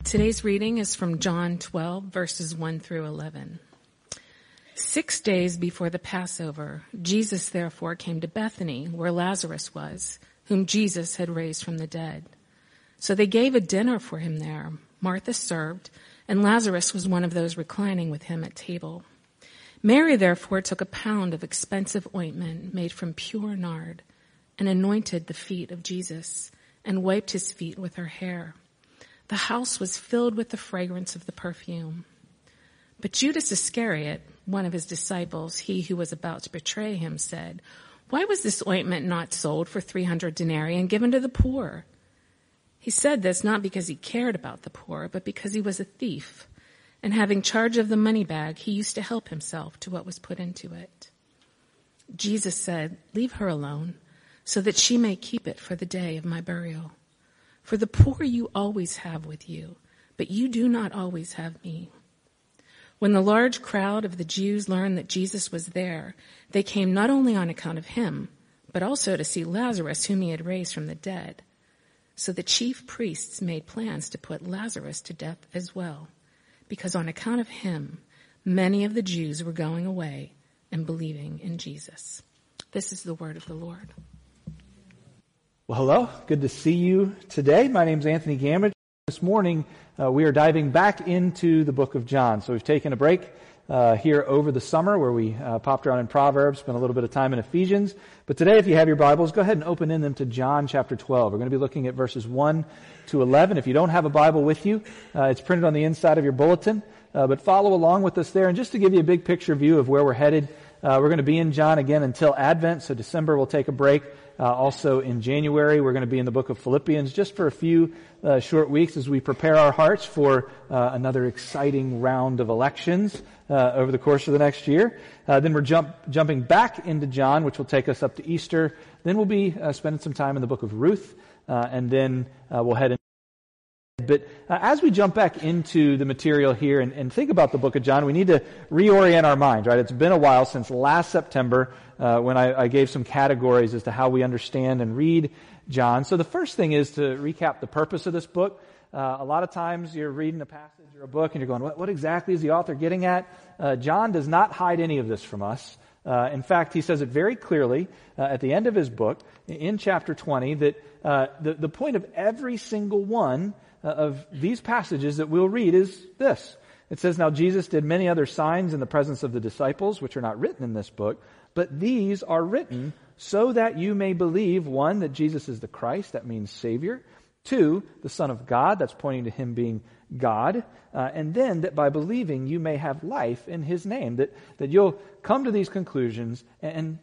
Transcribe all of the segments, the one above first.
Today's reading is from John 12, verses 1 through 11. 6 days before the Passover, Jesus therefore came to Bethany, where Lazarus was, whom Jesus had raised from the dead. So they gave a dinner for him there. Martha served, and Lazarus was one of those reclining with him at table. Mary therefore took a pound of expensive ointment made from pure nard, and anointed the feet of Jesus, and wiped his feet with her hair. The house was filled with the fragrance of the perfume. But Judas Iscariot, one of his disciples, he who was about to betray him, said, "Why was this ointment not sold for 300 denarii and given to the poor?" He said this not because he cared about the poor, but because he was a thief, and having charge of the money bag, he used to help himself to what was put into it. Jesus said, "Leave her alone, so that she may keep it for the day of my burial. For the poor you always have with you, but you do not always have me." When the large crowd of the Jews learned that Jesus was there, they came not only on account of him, but also to see Lazarus, whom he had raised from the dead. So the chief priests made plans to put Lazarus to death as well, because on account of him, many of the Jews were going away and believing in Jesus. This is the word of the Lord. Well, hello. Good to see you today. My name's Anthony Gamage. This morning, we are diving back into the book of John. So we've taken a break here over the summer where we popped around in Proverbs, spent a little bit of time in Ephesians. But today, if you have your Bibles, go ahead and open in them to John chapter 12. We're going to be looking at verses 1 to 11. If you don't have a Bible with you, it's printed on the inside of your bulletin. But follow along with us there. And just to give you a big picture view of where we're headed, we're going to be in John again until Advent. So December, we'll take a break. Also in January, we're going to be in the book of Philippians just for a few short weeks as we prepare our hearts for another exciting round of elections over the course of the next year. Then we're jumping back into John, which will take us up to Easter. Then we'll be spending some time in the book of Ruth, and then we'll head in. But as we jump back into the material here and think about the book of John, we need to reorient our minds, right? It's been a while since last September when I gave some categories as to how we understand and read John. So the first thing is to recap the purpose of this book. A lot of times you're reading a passage or a book and you're going, what exactly is the author getting at? John does not hide any of this from us. In fact, he says it very clearly at the end of his book in chapter 20 that the point of every single one of these passages that we'll read is this. It says, "Now Jesus did many other signs in the presence of the disciples, which are not written in this book, but these are written so that you may believe, one, that Jesus is the Christ," that means Savior, two, the Son of God, that's pointing to him being God, and then that by believing you may have life in his name, that you'll come to these conclusions and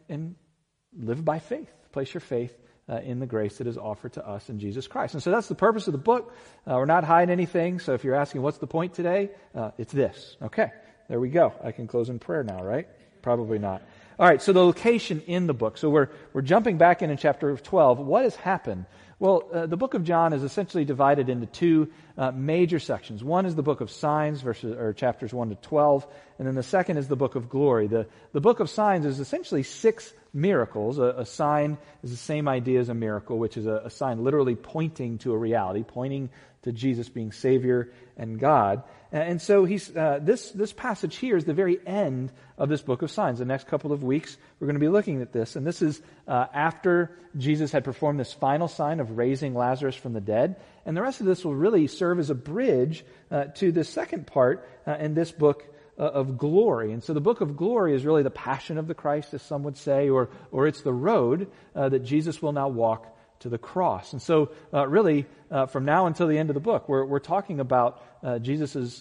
live by faith, place your faith in the grace that is offered to us in Jesus Christ. And so that's the purpose of the book. We're not hiding anything. So if you're asking what's the point today, it's this. Okay, there we go. I can close in prayer now, right? Probably not. All right, so the location in the book. So we're jumping back in chapter 12. What has happened? Well, the book of John is essentially divided into two major sections. One is the book of signs, chapters 1 to 12, and then the second is the book of glory. The book of signs is essentially 6 miracles. A sign is the same idea as a miracle, which is a sign literally pointing to a reality, pointing to Jesus being Savior and God. And so this passage here is the very end of this book of signs. The next couple of weeks, we're going to be looking at this. And this is after Jesus had performed this final sign of raising Lazarus from the dead. And the rest of this will really serve as a bridge to the second part in this book of glory. And so the book of glory is really the passion of the Christ, as some would say, or it's the road that Jesus will now walk to the cross. And so really from now until the end of the book, we're talking about Jesus'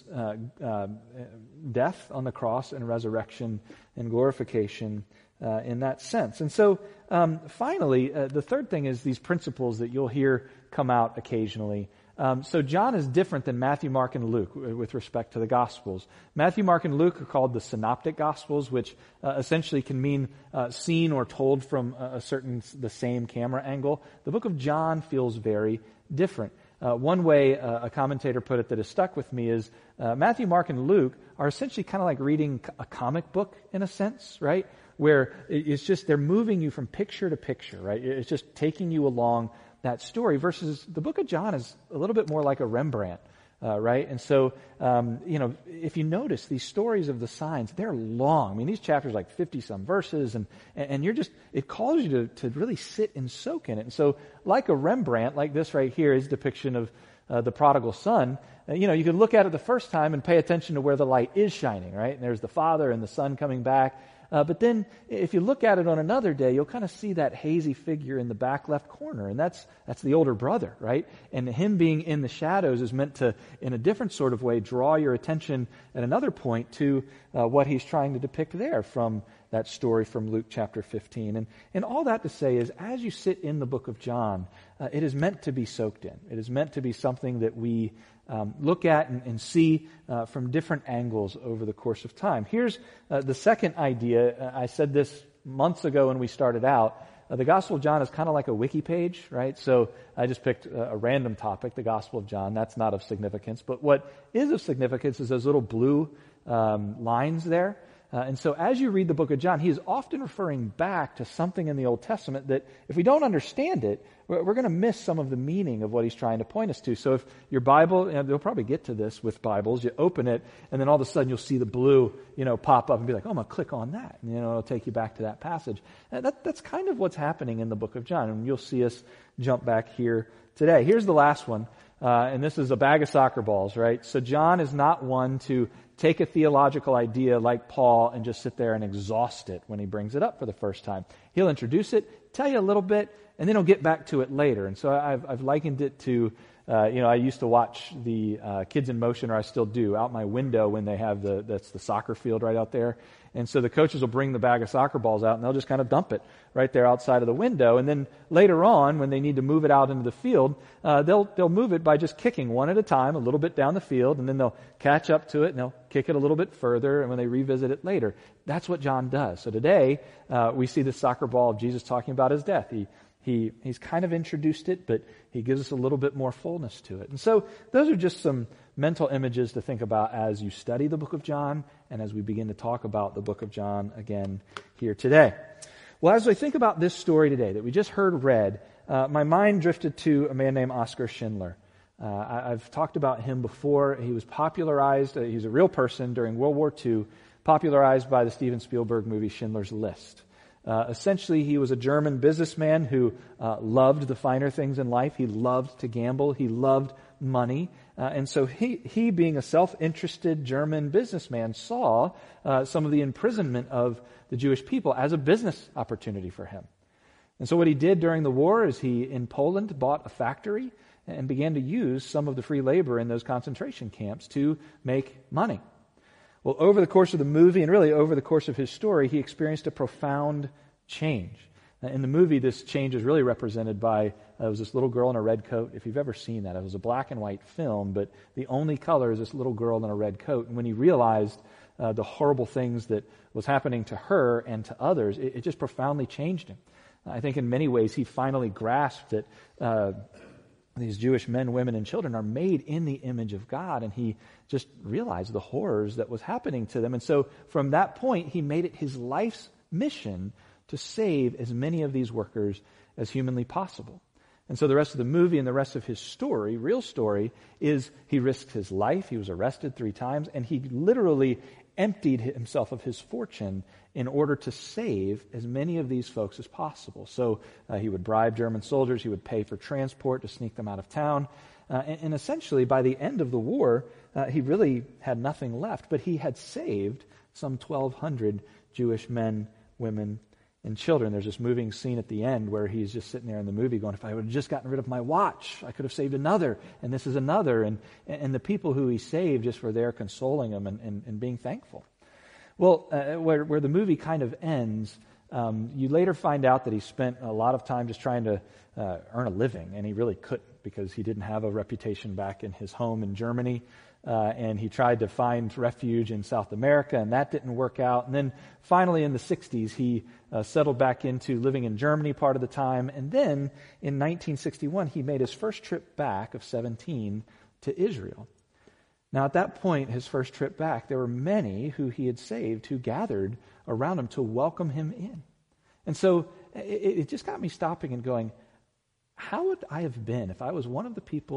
death on the cross and resurrection and glorification in that sense. And so finally, the third thing is these principles that you'll hear come out occasionally. So John is different than Matthew, Mark, and Luke with respect to the Gospels. Matthew, Mark, and Luke are called the Synoptic Gospels, which essentially can mean seen or told from the same camera angle. The book of John feels very different. One way a commentator put it that has stuck with me is Matthew, Mark, and Luke are essentially kind of like reading a comic book in a sense, right? Where it's just they're moving you from picture to picture, right? It's just taking you along that story versus the book of John is a little bit more like a Rembrandt. right? And so, if you notice these stories of the signs, they're long. I mean, these chapters are like 50-some verses, and it calls you to really sit and soak in it. And so, like a Rembrandt, like this right here, his depiction of the prodigal son, you can look at it the first time and pay attention to where the light is shining, right? And there's the father and the son coming back. But then if you look at it on another day, you'll kind of see that hazy figure in the back left corner. And that's the older brother, right? And him being in the shadows is meant to, in a different sort of way, draw your attention at another point to what he's trying to depict there from that story from Luke chapter 15. And all that to say is, as you sit in the book of John, it is meant to be soaked in. It is meant to be something that we look at and see from different angles over the course of time. Here's the second idea. I said this months ago when we started out. The Gospel of John is kind of like a wiki page, right? So I just picked a random topic, the Gospel of John. That's not of significance. But what is of significance is those little blue lines there. And so as you read the book of John, he is often referring back to something in the Old Testament that if we don't understand it, we're going to miss some of the meaning of what he's trying to point us to. So if your Bible, they'll probably get to this with Bibles, you open it, and then all of a sudden you'll see the blue, pop up and be like, oh, I'm going to click on that. And, it'll take you back to that passage. And that's kind of what's happening in the book of John. And you'll see us jump back here today. Here's the last one. And this is a bag of soccer balls, right? So John is not one to take a theological idea like Paul and just sit there and exhaust it when he brings it up for the first time. He'll introduce it, tell you a little bit, and then he'll get back to it later. And so I've likened it to, I used to watch the Kids in Motion, or I still do, out my window when they have that's the soccer field right out there. And so the coaches will bring the bag of soccer balls out and they'll just kind of dump it right there outside of the window. And then later on, when they need to move it out into the field, they'll move it by just kicking one at a time, a little bit down the field, and then they'll catch up to it and they'll kick it a little bit further, and when they revisit it later. That's what John does. So today, we see the soccer ball of Jesus talking about his death. He's kind of introduced it, but he gives us a little bit more fullness to it. And so those are just some mental images to think about as you study the book of John and as we begin to talk about the book of John again here today. Well, as I think about this story today that we just heard read, my mind drifted to a man named Oskar Schindler. I've talked about him before. He was popularized, he's a real person during World War II, popularized by the Steven Spielberg movie Schindler's List. Essentially, he was a German businessman who loved the finer things in life. He loved to gamble. He loved money. And so he, being a self-interested German businessman, saw some of the imprisonment of the Jewish people as a business opportunity for him. And so what he did during the war is he, in Poland, bought a factory and began to use some of the free labor in those concentration camps to make money. Well, over the course of the movie, and really over the course of his story, he experienced a profound change. In the movie, this change is really represented by, it was this little girl in a red coat. If you've ever seen that, it was a black and white film, but the only color is this little girl in a red coat. And when he realized the horrible things that was happening to her and to others, it just profoundly changed him. I think in many ways he finally grasped that these Jewish men, women, and children are made in the image of God, and he just realized the horrors that was happening to them. And so from that point, he made it his life's mission to save as many of these workers as humanly possible. And so the rest of the movie and the rest of his story, real story, is he risked his life. He was arrested 3 times, and he literally emptied himself of his fortune in order to save as many of these folks as possible. So he would bribe German soldiers. He would pay for transport to sneak them out of town. And essentially, by the end of the war, he really had nothing left. But he had saved some 1,200 Jewish men, women, and children. There's this moving scene at the end where he's just sitting there in the movie going, if I would have just gotten rid of my watch, I could have saved another, and this is another. And the people who he saved just were there consoling him and being thankful. Well, where the movie kind of ends, you later find out that he spent a lot of time just trying to earn a living, and he really couldn't because he didn't have a reputation back in his home in Germany. And he tried to find refuge in South America, and that didn't work out. And then finally in the 60s, he settled back into living in Germany part of the time. And then in 1961, he made his first trip back of 17 to Israel. Now at that point, his first trip back, there were many who he had saved who gathered around him to welcome him in. And so it just got me stopping and going, how would I have been if I was one of the people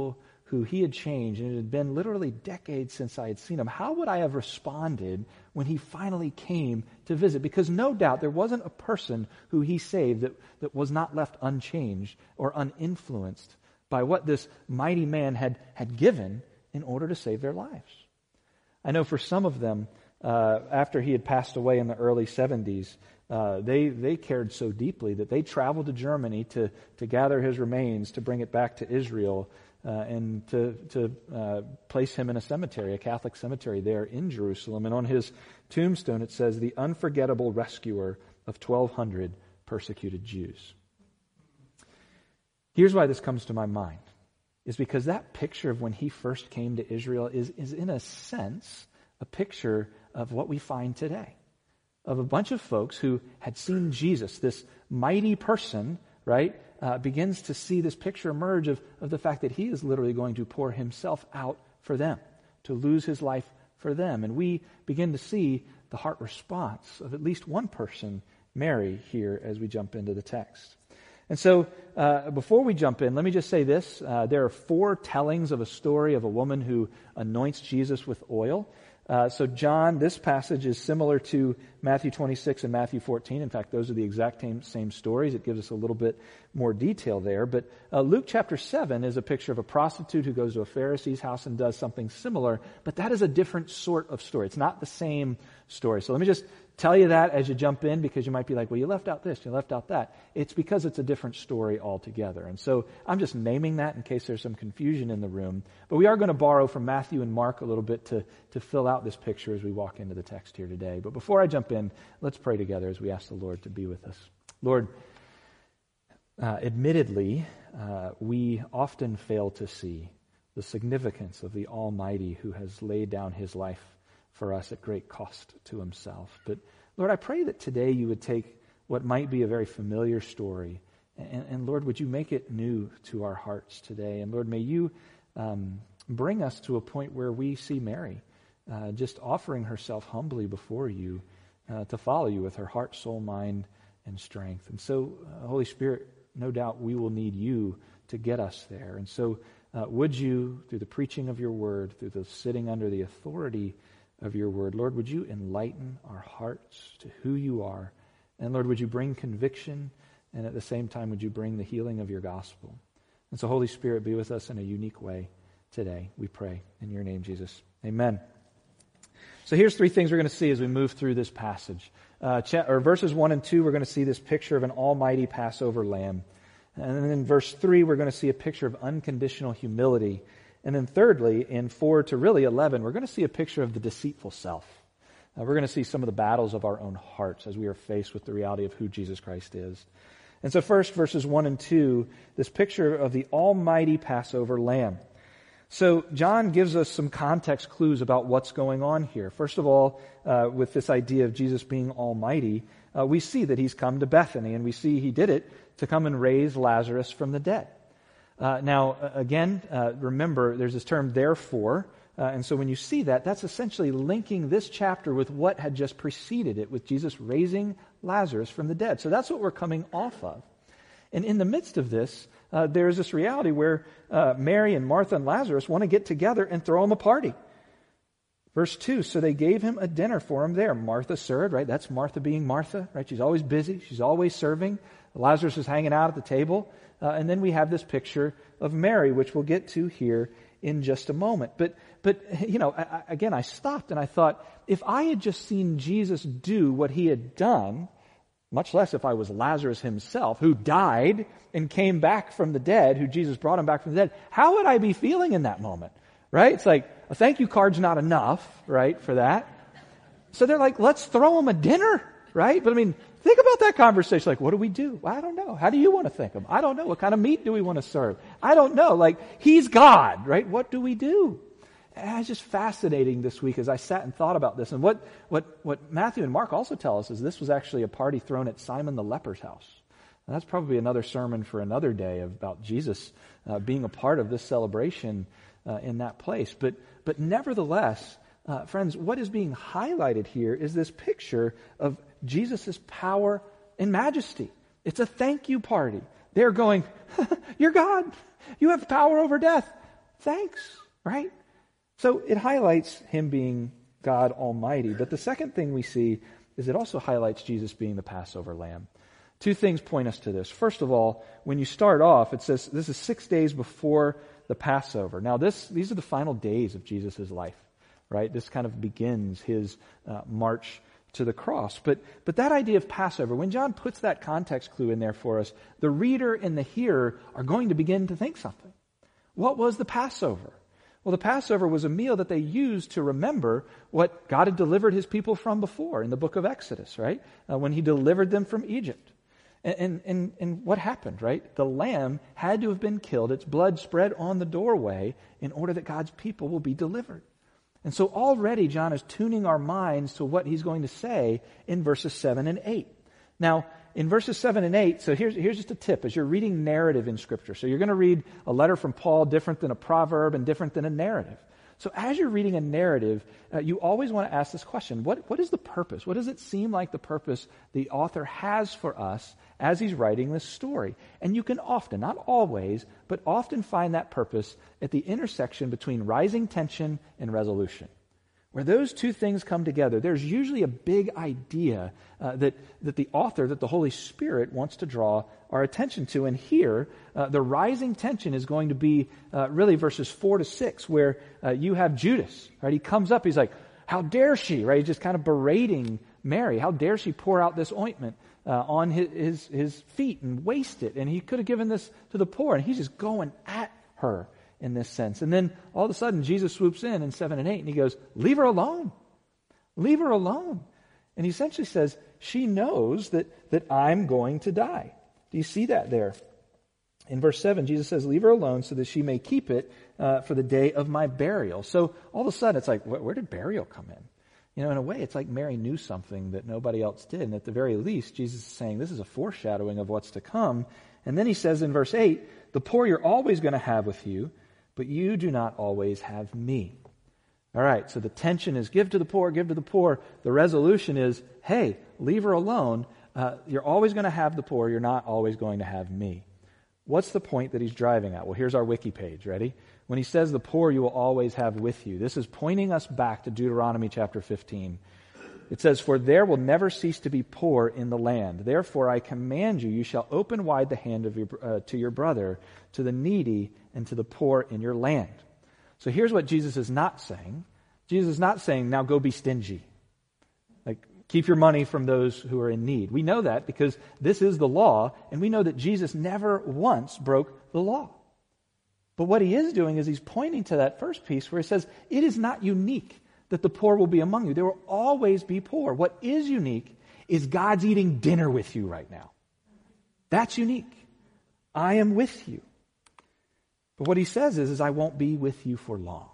who he had changed, and it had been literally decades since I had seen him, how would I have responded when he finally came to visit? Because no doubt there wasn't a person who he saved that was not left unchanged or uninfluenced by what this mighty man had given in order to save their lives. I know for some of them, after he had passed away in the early 70s, they cared so deeply that they traveled to Germany to gather his remains, to bring it back to Israel, and to place him in a cemetery, a Catholic cemetery there in Jerusalem. And on his tombstone it says, "The unforgettable rescuer of 1,200 persecuted Jews." Here's why this comes to my mind, is because that picture of when he first came to Israel is in a sense a picture of what we find today, of a bunch of folks who had seen Jesus, this mighty person, right, begins to see this picture emerge of the fact that he is literally going to pour himself out for them, to lose his life for them. And we begin to see the heart response of at least one person, Mary, here as we jump into the text. And so before we jump in, let me just say this. There are 4 tellings of a story of a woman who anoints Jesus with oil. So John, this passage is similar to Matthew 26 and Matthew 14. In fact, those are the exact same stories. It gives us a little bit more detail there. But Luke chapter 7 is a picture of a prostitute who goes to a Pharisee's house and does something similar. But that is a different sort of story. It's not the same story. So let me just tell you that as you jump in, because you might be like, well, you left out this, you left out that. It's because it's a different story altogether. And so I'm just naming that in case there's some confusion in the room. But we are going to borrow from Matthew and Mark a little bit to fill out this picture as we walk into the text here today. But before I jump in, let's pray together as we ask the Lord to be with us. Lord, admittedly, we often fail to see the significance of the Almighty who has laid down his life for us at great cost to himself. But Lord, I pray that today you would take what might be a very familiar story, and Lord, would you make it new to our hearts today? And Lord, may you bring us to a point where we see Mary just offering herself humbly before you to follow you with her heart, soul, mind, and strength. And so, Holy Spirit, no doubt we will need you to get us there. And so would you, through the preaching of your word, through the sitting under the authority of your word, Lord, would you enlighten our hearts to who you are? And Lord, would you bring conviction, and at the same time, would you bring the healing of your gospel? And so, Holy Spirit, be with us in a unique way today, we pray. In your name, Jesus. Amen. So here's 3 things we're going to see as we move through this passage. Verses 1 and 2, we're going to see this picture of an almighty Passover lamb. And then in verse 3, we're going to see a picture of unconditional humility. And then thirdly, in 4 to really 11, we're going to see a picture of the deceitful self. We're going to see some of the battles of our own hearts as we are faced with the reality of who Jesus Christ is. And so first, verses 1 and 2, this picture of the almighty Passover lamb. So John gives us some context clues about what's going on here. First of all, with this idea of Jesus being almighty, we see that he's come to Bethany, and we see he did it to come and raise Lazarus from the dead. Now, again, remember, there's this term, therefore, and so when you see that, that's essentially linking this chapter with what had just preceded it, with Jesus raising Lazarus from the dead. So that's what we're coming off of. And in the midst of this, there's this reality where Mary and Martha and Lazarus want to get together and throw him a party. Verse 2, so they gave him a dinner for him there. Martha served, right? That's Martha being Martha, right? She's always busy. She's always serving. Lazarus is hanging out at the table. And then we have this picture of Mary, which we'll get to here in just a moment. But you know, again, I stopped and I thought, if I had just seen Jesus do what he had done, much less if I was Lazarus himself, who died and came back from the dead, who Jesus brought him back from the dead, how would I be feeling in that moment? Right? It's like, a thank you card's not enough, right, for that. So they're like, let's throw him a dinner, right? But I mean, think about that conversation. Like, what do we do? Well, I don't know. How do you want to think of him? I don't know. What kind of meat do we want to serve? I don't know. Like, he's God, right? What do we do? And it's just fascinating this week as I sat and thought about this. And what Matthew and Mark also tell us is this was actually a party thrown at Simon the leper's house. And that's probably another sermon for another day about Jesus being a part of this celebration in that place. But nevertheless, friends, what is being highlighted here is this picture of Jesus' power and majesty. It's a thank you party. They're going, you're God. You have power over death. Thanks, right? So it highlights him being God Almighty. But the second thing we see is it also highlights Jesus being the Passover lamb. Two things point us to this. First of all, when you start off, it says this is 6 days before the Passover. Now, these are the final days of Jesus' life, right? This kind of begins his march to the cross. But that idea of Passover, when John puts that context clue in there for us, the reader and the hearer are going to begin to think something. What was the Passover? Well, the Passover was a meal that they used to remember what God had delivered his people from before in the book of Exodus, right? When he delivered them from Egypt. And what happened, right? The lamb had to have been killed, its blood spread on the doorway in order that God's people will be delivered. And so already John is tuning our minds to what he's going to say in verses 7 and 8. Now, in verses 7 and 8, so here's just a tip as you're reading narrative in Scripture. So you're going to read a letter from Paul different than a proverb and different than a narrative. So as you're reading a narrative, you always want to ask this question. What is the purpose? What does it seem like the purpose the author has for us as he's writing this story? And you can often, not always, but often find that purpose at the intersection between rising tension and resolution. Where those two things come together, there's usually a big idea that the author, that the Holy Spirit wants to draw our attention to. And here, the rising tension is going to be really verses 4 to 6, where you have Judas, right? He comes up, he's like, how dare she, right? He's just kind of berating Mary. How dare she pour out this ointment on his feet and waste it? And he could have given this to the poor, and he's just going at her in this sense. And then all of a sudden, Jesus swoops in 7 and 8, and he goes, leave her alone. Leave her alone. And he essentially says, she knows that I'm going to die. Do you see that there? In verse 7, Jesus says, leave her alone so that she may keep it for the day of my burial. So all of a sudden, it's like, where did burial come in? You know, in a way, it's like Mary knew something that nobody else did. And at the very least, Jesus is saying this is a foreshadowing of what's to come. And then he says in verse 8, the poor you're always going to have with you, but you do not always have me. All right, so the tension is give to the poor, give to the poor. The resolution is, hey, leave her alone. You're always going to have the poor. You're not always going to have me. What's the point that he's driving at? Well, here's our wiki page. Ready? When he says the poor you will always have with you, this is pointing us back to Deuteronomy chapter 15. It says, for there will never cease to be poor in the land. Therefore I command you, you shall open wide the hand of to your brother, to the needy, and to the poor in your land. So here's what Jesus is not saying. Jesus is not saying, now go be stingy. Like, keep your money from those who are in need. We know that because this is the law, and we know that Jesus never once broke the law. But what he is doing is he's pointing to that first piece where he says, it is not unique that the poor will be among you. There will always be poor. What is unique is God's eating dinner with you right now. That's unique. I am with you. But what he says is I won't be with you for long.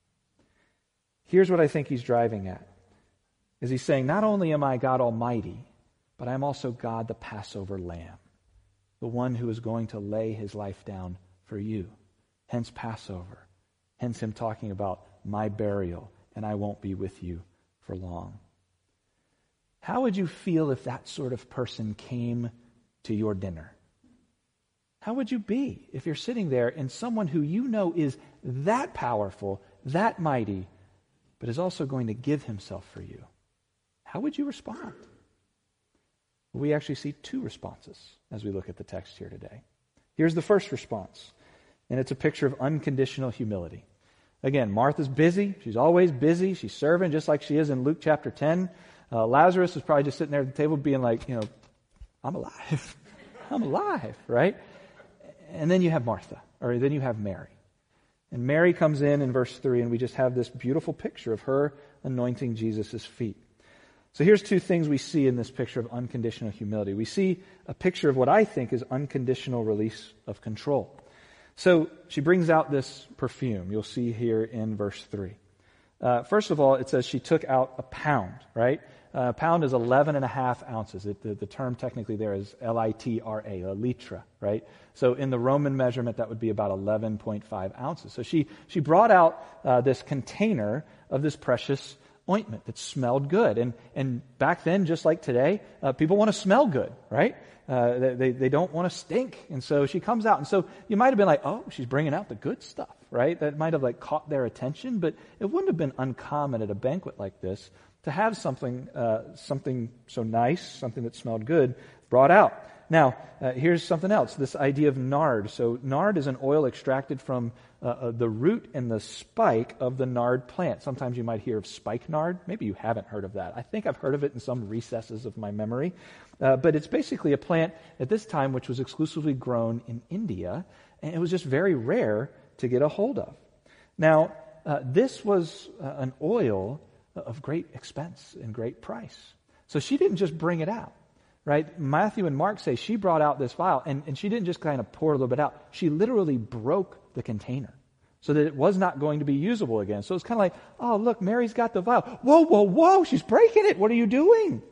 Here's what I think he's driving at. Is he's saying, not only am I God Almighty, but I'm also God the Passover Lamb, the one who is going to lay his life down for you. Hence Passover. Hence him talking about my burial, and I won't be with you for long. How would you feel if that sort of person came to your dinner? How would you be if you're sitting there and someone who you know is that powerful, that mighty, but is also going to give himself for you? How would you respond? Well, we actually see two responses as we look at the text here today. Here's the first response, and it's a picture of unconditional humility. Again, Martha's busy. She's always busy. She's serving just like she is in Luke chapter 10. Lazarus is probably just sitting there at the table being like, I'm alive. I'm alive, right? And then you have Martha, or then you have Mary. And Mary comes in verse 3, and we just have this beautiful picture of her anointing Jesus' feet. So here's two things we see in this picture of unconditional humility. We see a picture of what I think is unconditional release of control. So she brings out this perfume. You'll see here in verse 3. First of all, it says she took out a pound, right? A pound is 11.5 ounces. The term technically there is litra, a litra, right? So in the Roman measurement, that would be about 11.5 ounces. So she brought out this container of this precious ointment that smelled good. And back then, just like today, people want to smell good, right? They don't want to stink. And so she comes out. And so you might have been like, oh, she's bringing out the good stuff, right? That might have like caught their attention, but it wouldn't have been uncommon at a banquet like this to have something so nice, something that smelled good, brought out. Now, here's something else, this idea of nard. So nard is an oil extracted from the root and the spike of the nard plant. Sometimes you might hear of spikenard. Maybe you haven't heard of that. I think I've heard of it in some recesses of my memory. But it's basically a plant at this time which was exclusively grown in India, and it was just very rare to get a hold of. Now, this was an oil of great expense and great price. So she didn't just bring it out. Right? Matthew and Mark say she brought out this vial, and she didn't just kind of pour a little bit out. She literally broke the container so that it was not going to be usable again. So it's kind of like, oh, look, Mary's got the vial. Whoa, whoa, whoa, she's breaking it. What are you doing?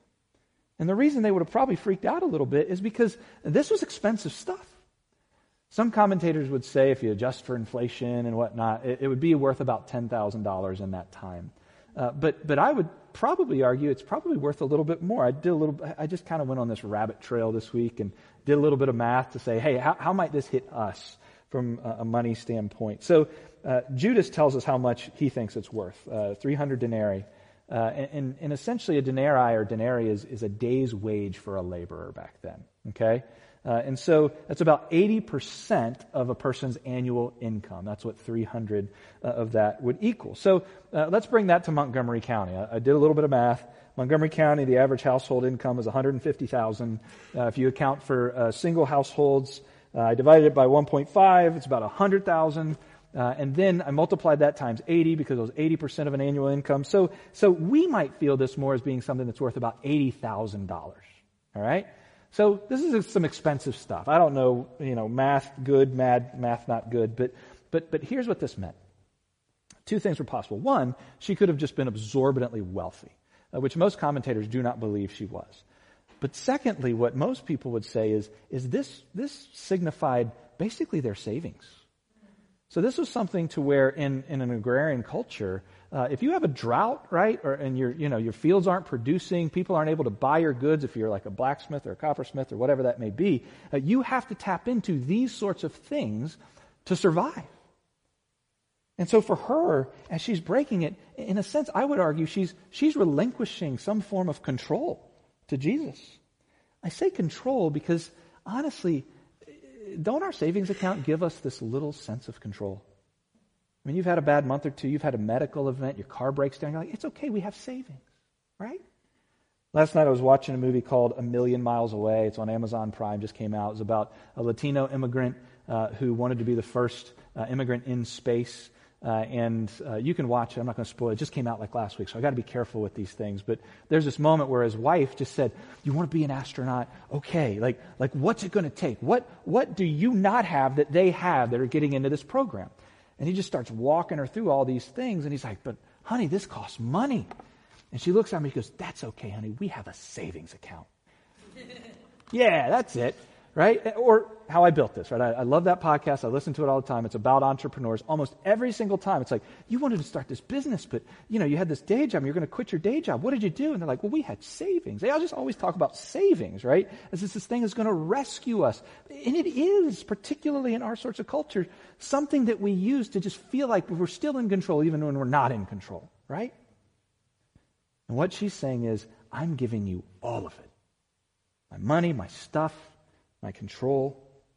And the reason they would have probably freaked out a little bit is because this was expensive stuff. Some commentators would say if you adjust for inflation and whatnot, it would be worth about $10,000 in that time. But I would probably argue it's probably worth a little bit more. I just kind of went on this rabbit trail this week and did a little bit of math to say, hey, how might this hit us from a money standpoint? So Judas tells us how much he thinks it's worth, 300 denarii. And essentially a denarii is a day's wage for a laborer back then, okay? And so that's about 80% of a person's annual income. That's what 300 of that would equal. So let's bring that to Montgomery County. I did a little bit of math. Montgomery County, the average household income is $150,000. If you account for single households, I divided it by 1.5. It's about $100,000. And then I multiplied that times 80 because it was 80% of an annual income. So we might feel this more as being something that's worth about $80,000. All right? So this is some expensive stuff. I don't know, math good, math not good, but here's what this meant. Two things were possible. One, she could have just been absorbently wealthy, which most commentators do not believe she was. But secondly, what most people would say is this signified basically their savings. So this was something to where in an agrarian culture, if you have a drought, right, and your fields aren't producing, people aren't able to buy your goods if you're like a blacksmith or a coppersmith or whatever that may be, you have to tap into these sorts of things to survive. And so for her, as she's breaking it, in a sense, I would argue she's relinquishing some form of control to Jesus. I say control because, honestly, don't our savings account give us this little sense of control? I mean, you've had a bad month or two, you've had a medical event, your car breaks down, you're like, it's okay, we have savings, right? Last night I was watching a movie called A Million Miles Away. It's on Amazon Prime, just came out. It was about a Latino immigrant who wanted to be the first immigrant in space. And you can watch it. I'm not going to spoil it. It just came out like last week, so I got to be careful with these things. But there's this moment where his wife just said, "You want to be an astronaut? Okay. Like what's it going to take? What do you not have that they have that are getting into this program?" And he just starts walking her through all these things, and he's like, "But honey, this costs money." And she looks at me and goes, "That's okay, honey. We have a savings account." Yeah, that's it. Right? Or How I Built This, right? I love that podcast. I listen to it all the time. It's about entrepreneurs. Almost every single time, it's like, you wanted to start this business, but, you had this day job, and you're going to quit your day job. What did you do? And they're like, well, we had savings. They just always talk about savings, right? As if this thing is going to rescue us. And it is, particularly in our sorts of culture, something that we use to just feel like we're still in control, even when we're not in control, right? And what she's saying is, I'm giving you all of it. My money, my stuff, my control.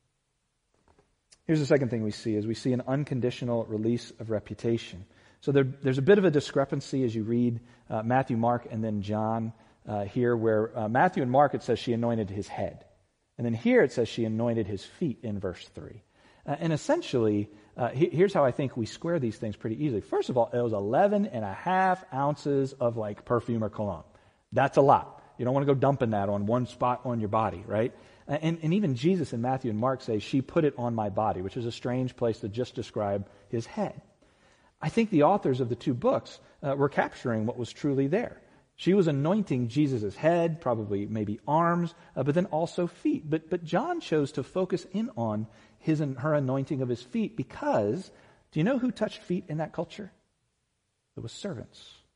Here's the second thing we see, is we see an unconditional release of reputation. So there's a bit of a discrepancy as you read Matthew, Mark, and then John here, where Matthew and Mark, it says she anointed his head. And then here it says she anointed his feet in verse 3. And essentially, here's how I think we square these things pretty easily. First of all, it was 11.5 ounces of like perfume or cologne. That's a lot. You don't want to go dumping that on one spot on your body, right? And even Jesus in Matthew and Mark say, she put it on my body, which is a strange place to just describe his head. I think the authors of the two books were capturing what was truly there. She was anointing Jesus' head, probably maybe arms, but then also feet. But John chose to focus in on his and her anointing of his feet because, do you know who touched feet in that culture? It was servants.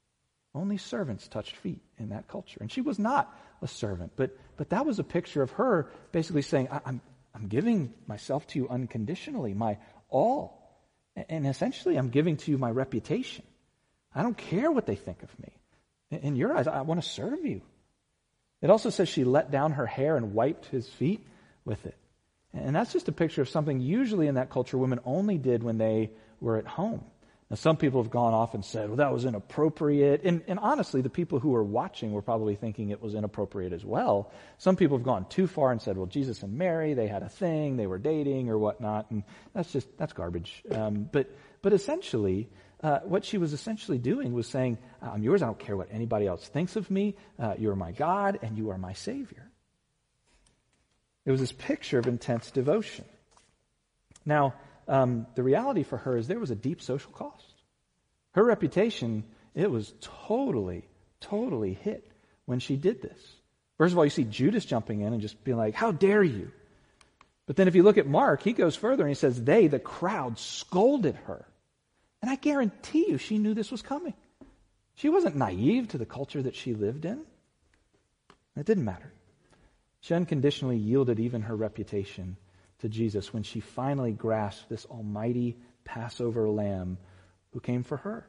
Only servants touched feet in that culture. And she was not a servant, but that was a picture of her basically saying, I'm giving myself to you unconditionally, my all. And essentially, I'm giving to you my reputation. I don't care what they think of me. In your eyes, I want to serve you. It also says she let down her hair and wiped his feet with it. And that's just a picture of something usually in that culture women only did when they were at home. Now, some people have gone off and said, well, that was inappropriate. And honestly, the people who were watching were probably thinking it was inappropriate as well. Some people have gone too far and said, well, Jesus and Mary, they had a thing, they were dating or whatnot. And that's garbage. But essentially, what she was essentially doing was saying, I'm yours, I don't care what anybody else thinks of me. You are my God and you are my Savior. It was this picture of intense devotion. Now, the reality for her is there was a deep social cost. Her reputation, it was totally hit when she did this. First of all, you see Judas jumping in and just being like, how dare you? But then if you look at Mark, he goes further and he says, the crowd, scolded her. And I guarantee you she knew this was coming. She wasn't naive to the culture that she lived in. It didn't matter. She unconditionally yielded even her reputation to Jesus when she finally grasped this almighty Passover lamb who came for her.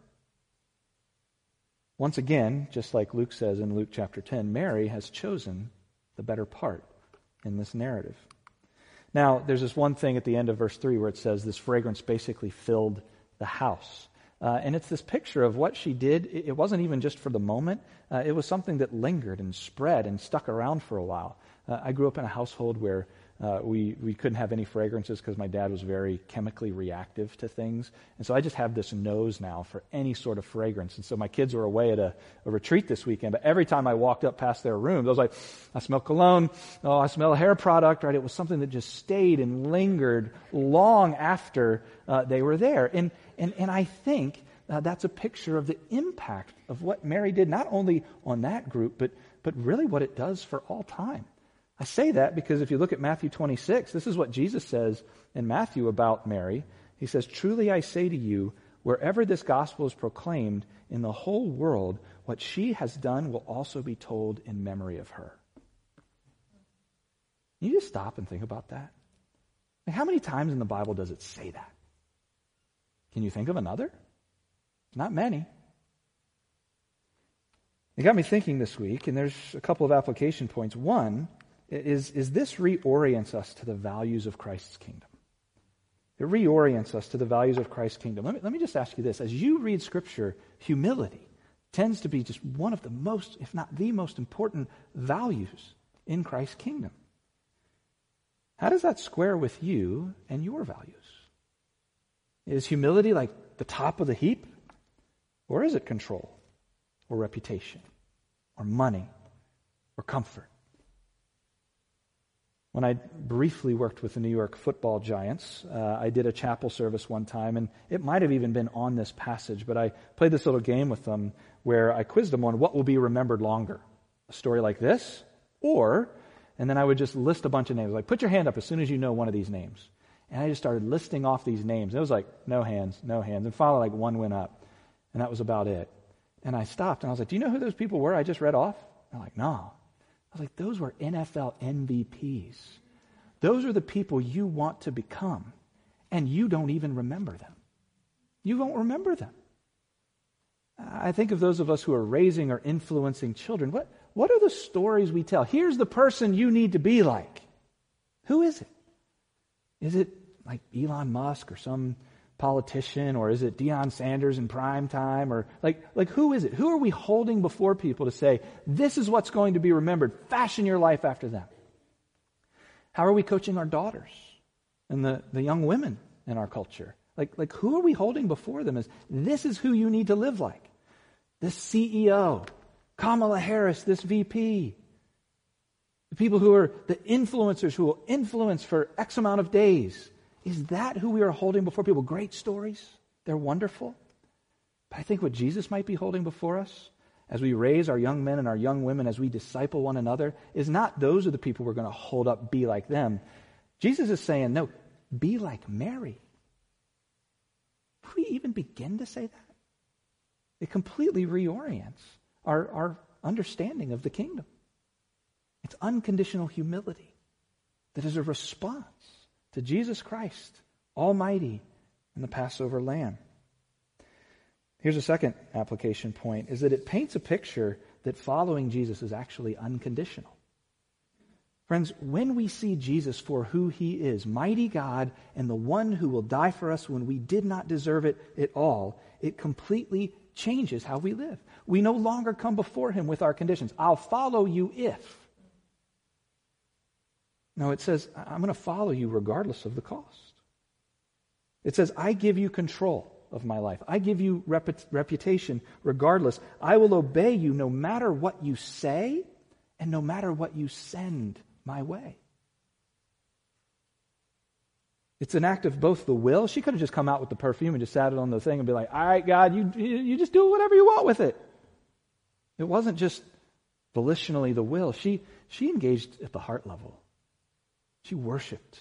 Once again, just like Luke says in Luke chapter 10, Mary has chosen the better part in this narrative. Now, there's this one thing at the end of verse 3 where it says this fragrance basically filled the house. And it's this picture of what she did. It wasn't even just for the moment. It was something that lingered and spread and stuck around for a while. I grew up in a household where we couldn't have any fragrances because my dad was very chemically reactive to things. And so I just have this nose now for any sort of fragrance. And so my kids were away at a retreat this weekend, but every time I walked up past their rooms, I was like, I smell cologne. Oh, I smell a hair product, right? It was something that just stayed and lingered long after they were there. And I think that's a picture of the impact of what Mary did, not only on that group, but really what it does for all time. I say that because if you look at Matthew 26, this is what Jesus says in Matthew about Mary. He says, truly I say to you, wherever this gospel is proclaimed in the whole world, what she has done will also be told in memory of her. You just stop and think about that. Like, how many times in the Bible does it say that? Can you think of another? Not many. It got me thinking this week, and there's a couple of application points. One is this reorients us to the values of Christ's kingdom. It reorients us to the values of Christ's kingdom. Let me just ask you this. As you read Scripture, humility tends to be just one of the most, if not the most important values in Christ's kingdom. How does that square with you and your values? Is humility like the top of the heap? Or is it control? Or reputation? Or money? Or comfort? When I briefly worked with the New York Football Giants, I did a chapel service one time, and it might have even been on this passage, but I played this little game with them where I quizzed them on what will be remembered longer. A story like this, and then I would just list a bunch of names, like put your hand up as soon as you know one of these names. And I just started listing off these names. It was like, no hands. And finally, like one went up, and that was about it. And I stopped, and I was like, do you know who those people were I just read off? They're like, no. I was like, those were NFL MVPs. Those are the people you want to become, and you don't even remember them. You won't remember them. I think of those of us who are raising or influencing children. What are the stories we tell? Here's the person you need to be like. Who is it? Is it like Elon Musk or some politician, or is it Deion Sanders in prime time, or like who is it? Who are we holding before people to say, this is what's going to be remembered? Fashion your life after them. How are we coaching our daughters and the young women in our culture? Like who are we holding before them as this is who you need to live like? This CEO, Kamala Harris, this VP. The people who are the influencers who will influence for X amount of days. Is that who we are holding before people? Great stories. They're wonderful. But I think what Jesus might be holding before us as we raise our young men and our young women, as we disciple one another, is not those are the people we're going to hold up, be like them. Jesus is saying, no, be like Mary. Can we even begin to say that? It completely reorients our understanding of the kingdom. It's unconditional humility that is a response to Jesus Christ, Almighty, and the Passover Lamb. Here's a second application point, is that it paints a picture that following Jesus is actually unconditional. Friends, when we see Jesus for who he is, mighty God and the one who will die for us when we did not deserve it at all, it completely changes how we live. We no longer come before him with our conditions. I'll follow you if. No, it says, I'm going to follow you regardless of the cost. It says, I give you control of my life. I give you reputation regardless. I will obey you no matter what you say and no matter what you send my way. It's an act of both the will. She could have just come out with the perfume and just sat it on the thing and be like, all right, God, you just do whatever you want with it. It wasn't just volitionally the will. She engaged at the heart level. She worshiped.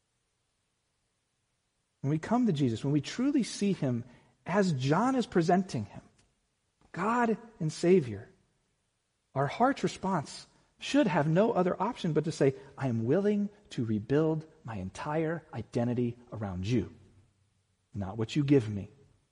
When we come to Jesus, when we truly see him as John is presenting him, God and Savior, our heart's response should have no other option but to say, I am willing to rebuild my entire identity around you, not what you give me.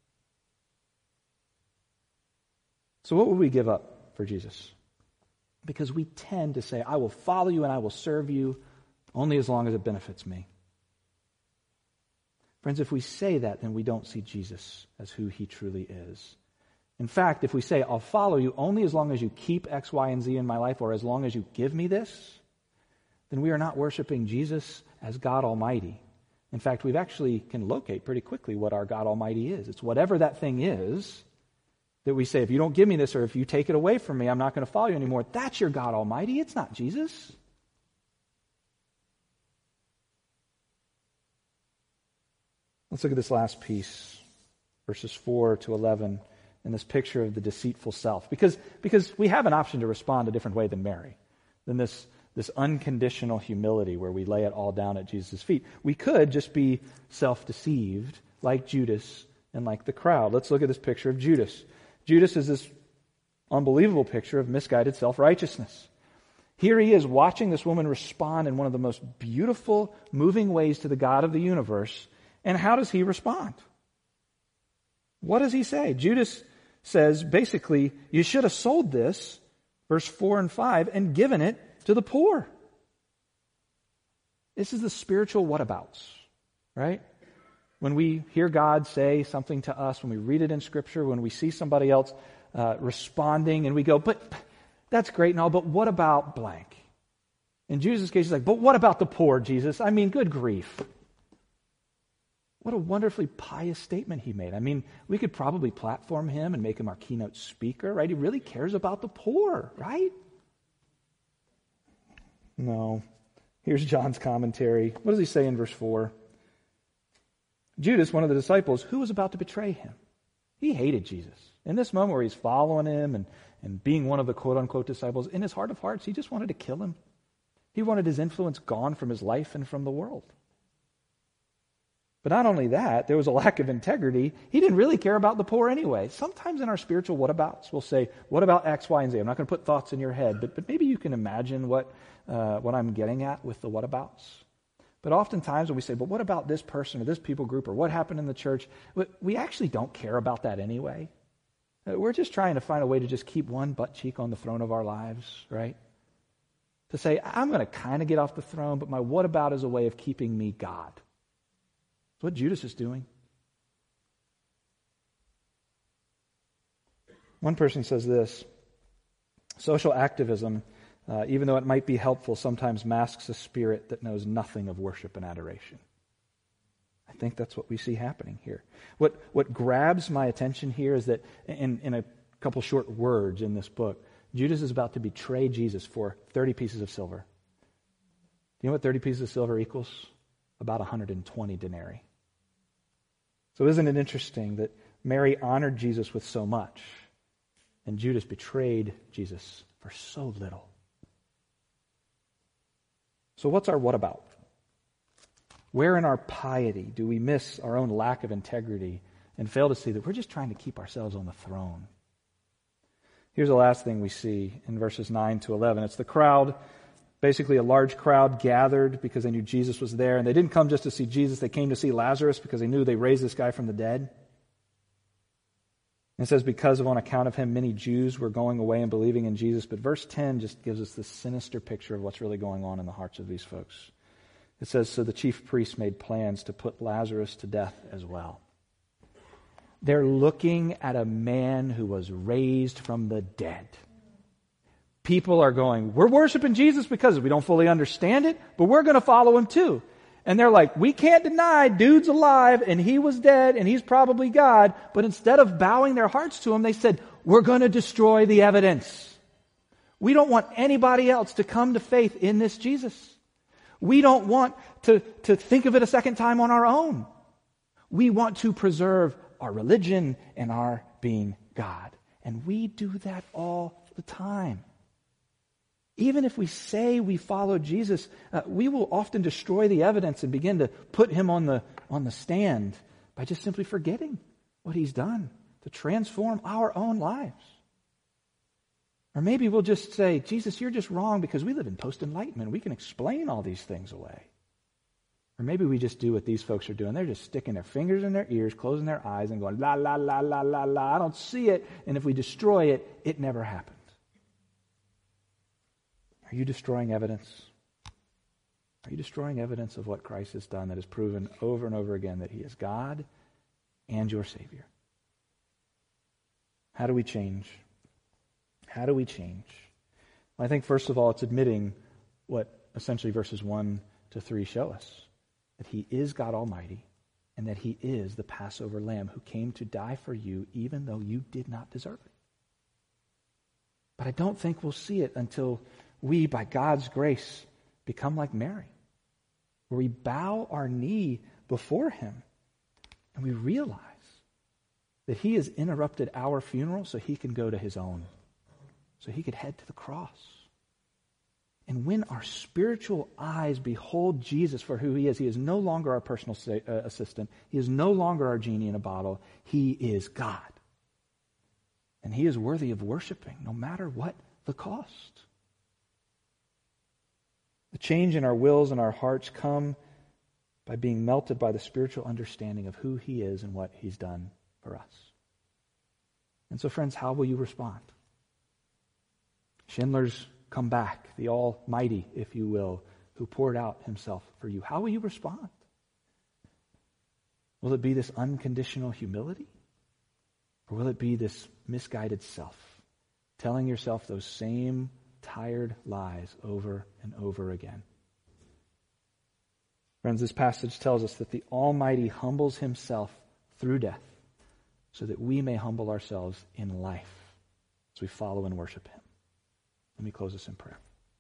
So what would we give up for Jesus? Because we tend to say, I will follow you and I will serve you only as long as it benefits me. Friends, if we say that, then we don't see Jesus as who he truly is. In fact, if we say, I'll follow you only as long as you keep X, Y, and Z in my life, or as long as you give me this, then we are not worshiping Jesus as God Almighty. In fact, we've actually can locate pretty quickly what our God Almighty is. It's whatever that thing is that we say, if you don't give me this or if you take it away from me, I'm not going to follow you anymore. That's your God Almighty. It's not Jesus. Let's look at this last piece, verses 4 to 11, in this picture of the deceitful self. Because we have an option to respond a different way than Mary, than this unconditional humility where we lay it all down at Jesus' feet. We could just be self-deceived like Judas and like the crowd. Let's look at this picture of Judas. Judas is this unbelievable picture of misguided self-righteousness. Here he is watching this woman respond in one of the most beautiful, moving ways to the God of the universe. And how does he respond? What does he say? Judas says, basically, you should have sold this, verse 4 and 5, and given it to the poor. This is the spiritual whatabouts, right? When we hear God say something to us, when we read it in Scripture, when we see somebody else responding, and we go, but that's great and all, but what about blank? In Jesus' case, he's like, but what about the poor, Jesus? I mean, good grief. What a wonderfully pious statement he made. I mean, we could probably platform him and make him our keynote speaker, right? He really cares about the poor, right? No. Here's John's commentary. What does he say in verse 4? Judas, one of the disciples, who was about to betray him, he hated Jesus. In this moment where he's following him and being one of the quote-unquote disciples, in his heart of hearts, he just wanted to kill him. He wanted his influence gone from his life and from the world. But not only that, there was a lack of integrity. He didn't really care about the poor anyway. Sometimes in our spiritual whatabouts, we'll say, what about X, Y, and Z? I'm not going to put thoughts in your head, but maybe you can imagine what I'm getting at with the whatabouts. But oftentimes when we say, but what about this person or this people group or what happened in the church? We actually don't care about that anyway. We're just trying to find a way to just keep one butt cheek on the throne of our lives, right? To say, I'm going to kind of get off the throne, but my what about is a way of keeping me God. That's what Judas is doing. One person says this, social activism, even though it might be helpful, sometimes masks a spirit that knows nothing of worship and adoration. I think that's what we see happening here. What grabs my attention here is that in a couple short words in this book, Judas is about to betray Jesus for 30 pieces of silver. Do you know what 30 pieces of silver equals? About 120 denarii. So isn't it interesting that Mary honored Jesus with so much, and Judas betrayed Jesus for so little? So what's our what about? Where in our piety do we miss our own lack of integrity and fail to see that we're just trying to keep ourselves on the throne Here's the last thing we see in verses 9 to 11. It's the crowd, basically a large crowd gathered because they knew Jesus was there. And they didn't come just to see Jesus. They came to see Lazarus because they knew they raised this guy from the dead. And it says, because on account of him, many Jews were going away and believing in Jesus. But verse 10 just gives us this sinister picture of what's really going on in the hearts of these folks. It says, so the chief priests made plans to put Lazarus to death as well. They're looking at a man who was raised from the dead. People are going, we're worshiping Jesus because we don't fully understand it, but we're going to follow him too. And they're like, we can't deny dude's alive and he was dead and he's probably God. But instead of bowing their hearts to him, they said, we're going to destroy the evidence. We don't want anybody else to come to faith in this Jesus. We don't want to think of it a second time on our own. We want to preserve our religion and our being God. And we do that all the time. Even if we say we follow Jesus, we will often destroy the evidence and begin to put him on the stand by just simply forgetting what he's done to transform our own lives. Or maybe we'll just say, Jesus, you're just wrong because we live in post-enlightenment. We can explain all these things away. Or maybe we just do what these folks are doing. They're just sticking their fingers in their ears, closing their eyes, and going, la, la, la, la, la, la. I don't see it. And if we destroy it, it never happened. Are you destroying evidence? Are you destroying evidence of what Christ has done that has proven over and over again that he is God and your Savior? How do we change? How do we change? Well, I think first of all, it's admitting what essentially verses 1 to 3 show us. That he is God Almighty and that he is the Passover Lamb who came to die for you even though you did not deserve it. But I don't think we'll see it until we, by God's grace, become like Mary, where we bow our knee before him and we realize that he has interrupted our funeral so he can go to his own, so he could head to the cross. And when our spiritual eyes behold Jesus for who he is no longer our personal assistant. He is no longer our genie in a bottle. He is God. And he is worthy of worshiping no matter what the cost. The change in our wills and our hearts come by being melted by the spiritual understanding of who he is and what he's done for us. And so, friends, how will you respond? Schindler's come back, the Almighty, if you will, who poured out himself for you. How will you respond? Will it be this unconditional humility? Or will it be this misguided self, telling yourself those same tired lies over and over again? Friends, this passage tells us that the Almighty humbles himself through death so that we may humble ourselves in life as we follow and worship him. Let me close this in prayer.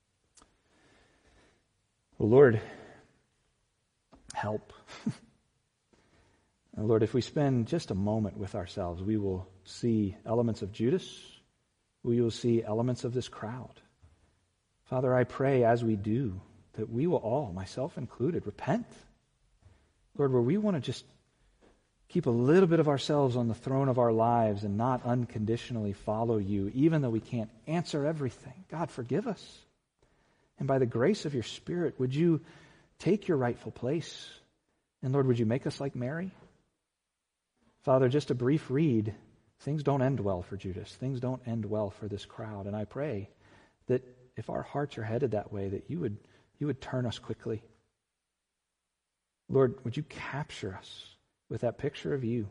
Well, Lord, help. And Lord, if we spend just a moment with ourselves, we will see elements of Judas. We will see elements of this crowd. Father, I pray as we do that we will all, myself included, repent. Lord, where we want to just keep a little bit of ourselves on the throne of our lives and not unconditionally follow you, even though we can't answer everything. God, forgive us. And by the grace of your Spirit, would you take your rightful place? And Lord, would you make us like Mary? Father, just a brief read. Things don't end well for Judas. Things don't end well for this crowd. And I pray that if our hearts are headed that way, that you would turn us quickly. Lord, would you capture us with that picture of you,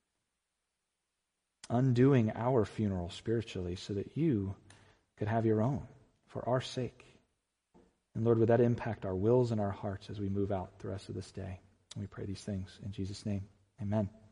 undoing our funeral spiritually so that you could have your own for our sake. And Lord, would that impact our wills and our hearts as we move out the rest of this day? And we pray these things in Jesus' name. Amen.